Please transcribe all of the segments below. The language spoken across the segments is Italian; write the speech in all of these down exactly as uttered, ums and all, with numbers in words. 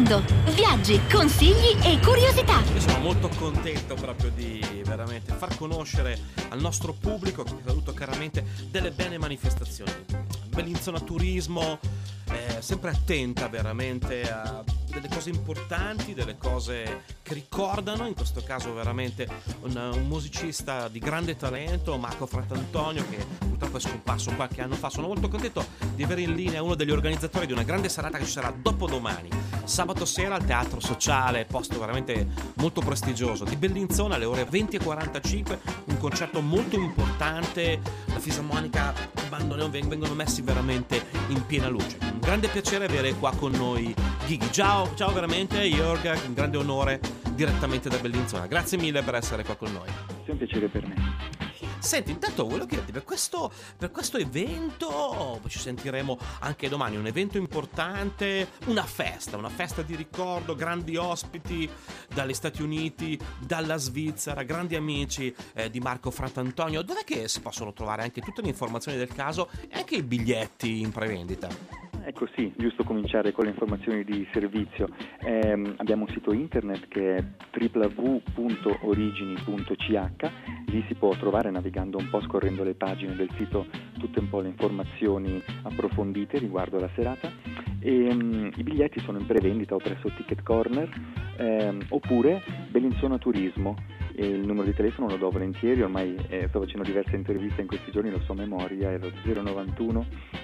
mondo, viaggi, consigli e curiosità. Io sono molto contento proprio di veramente far conoscere al nostro pubblico, che saluto caramente, delle belle manifestazioni. Bellinzona Turismo, eh, sempre attenta veramente a delle cose importanti, delle cose che ricordano, in questo caso veramente un, un musicista di grande talento, Marco Fratantonio, che purtroppo è scomparso qualche anno fa. Sono molto contento di avere in linea uno degli organizzatori di una grande serata che ci sarà dopodomani, sabato sera al Teatro Sociale, posto veramente molto prestigioso di Bellinzona, alle ore venti e quarantacinque, un concerto molto importante, la fisarmonica, i bandoneon vengono messi veramente in piena luce. Un grande piacere avere qua con noi Ghighi. Ciao, ciao veramente Jörg, un grande onore direttamente da Bellinzona. Grazie mille per essere qua con noi. È un piacere per me. Senti, intanto volevo chiederti, per questo, per questo evento, poi ci sentiremo anche domani, un evento importante, una festa, una festa di ricordo, grandi ospiti dagli Stati Uniti, dalla Svizzera, grandi amici eh, di Marco Fratantonio. Dov'è che si possono trovare anche tutte le informazioni del caso e anche i biglietti in prevendita? Ecco, sì, giusto cominciare con le informazioni di servizio. Eh, abbiamo un sito internet che è w w w punto origini punto c h, lì si può trovare, navigando un po', scorrendo le pagine del sito, tutte un po' le informazioni approfondite riguardo alla serata. E, um, i biglietti sono in prevendita o presso Ticket Corner, ehm, oppure Bellinzona Turismo. E il numero di telefono lo do volentieri, ormai eh, sto facendo diverse interviste in questi giorni, lo so a memoria, è lo zero novantuno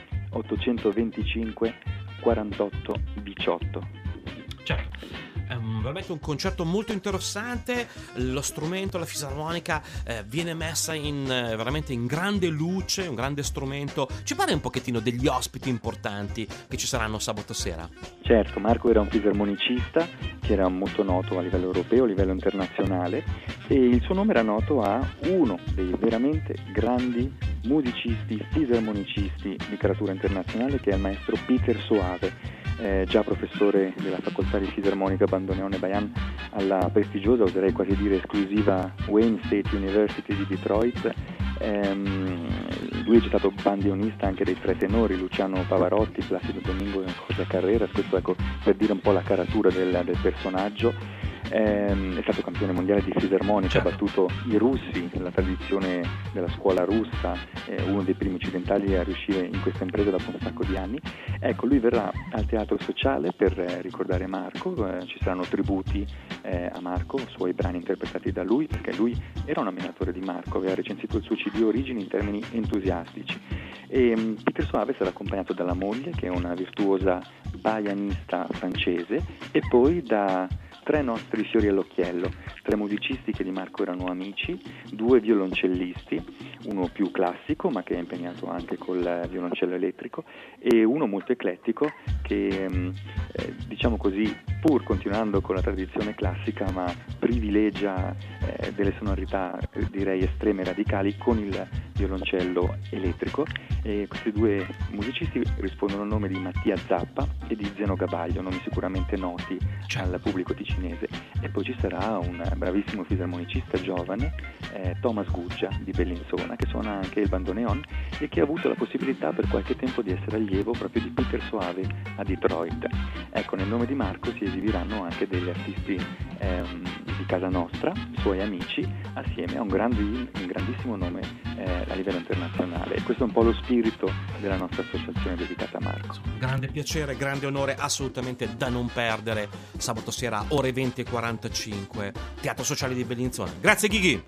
ottocentoventicinque quarantotto diciotto. Certo, è un, veramente un concerto molto interessante. Lo strumento, la fisarmonica, eh, viene messa in eh, veramente in grande luce, un grande strumento. Ci parli un pochettino degli ospiti importanti che ci saranno sabato sera? Certo, Marco era un fisarmonicista che era molto noto a livello europeo, a livello internazionale, e il suo nome era noto a uno dei veramente grandi musicisti, fisarmonicisti di caratura internazionale, che è il maestro Peter Soave, eh, già professore della facoltà di fisarmonica, bandoneon e bayan alla prestigiosa, oserei quasi dire esclusiva, Wayne State University di Detroit. Ehm, lui è stato bandionista anche dei tre tenori, Luciano Pavarotti, Placido Domingo e José Carreras, questo ecco per dire un po' la caratura del, del personaggio. Ehm, è stato campione mondiale di fisarmonica, ha battuto i russi, la tradizione della scuola russa, eh, uno dei primi occidentali a riuscire in questa impresa dopo un sacco di anni. Ecco, lui verrà al Teatro Sociale per eh, ricordare Marco, eh, ci saranno tributi eh, a Marco, suoi brani interpretati da lui, perché lui era un ammiratore di Marco, aveva recensito il suo C D Origini in termini entusiastici. E um, Peter Soave sarà accompagnato dalla moglie, che è una virtuosa baianista francese, e poi da tre nostri fiori all'occhiello, tre musicisti che di Marco erano amici, due violoncellisti, uno più classico ma che è impegnato anche col violoncello elettrico, e uno molto eclettico che eh, diciamo così, pur continuando con la tradizione classica, ma privilegia eh, delle sonorità eh, direi estreme e radicali con il violoncello elettrico. E questi due musicisti rispondono al nome di Mattia Zappa e di Zeno Gabaglio, nomi sicuramente noti al pubblico ticinese. E poi ci sarà un bravissimo fisarmonicista giovane, eh, Thomas Guggia di Bellinzona, che suona anche il bandoneon e che ha avuto la possibilità per qualche tempo di essere allievo proprio di Peter Soave a Detroit. Ecco, nel nome di Marco si esibiranno anche degli artisti ehm, di casa nostra, suoi amici, assieme a un, grandi, un grandissimo nome eh, a livello internazionale. E questo è un po' lo spirito della nostra associazione dedicata a Marco. Grande piacere, grande onore, assolutamente da non perdere. Sabato sera ore venti e quarantacinque, Teatro Sociale di Bellinzona. Grazie Ghighi!